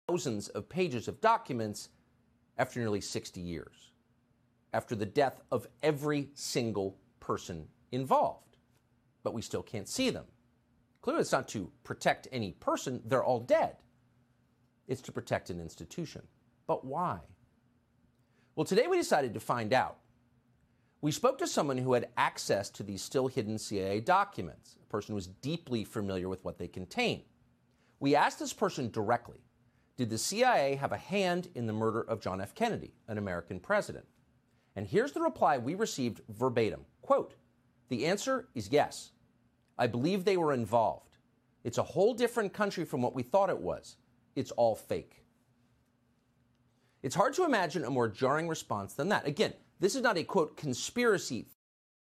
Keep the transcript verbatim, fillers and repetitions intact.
thousands of pages of documents after nearly sixty years, after the death of every single person involved. But we still can't see them. Clearly, it's not to protect any person. They're all dead. It's to protect an institution. But why? Well, today we decided to find out. We spoke to someone who had access to these still hidden C I A documents, a person who was deeply familiar with what they contain. We asked this person directly, did the C I A have a hand in the murder of John F. Kennedy, an American president? And here's the reply we received verbatim. Quote, the answer is yes. I believe they were involved. It's a whole different country from what we thought it was. It's all fake. It's hard to imagine a more jarring response than that. Again, this is not a, quote, conspiracy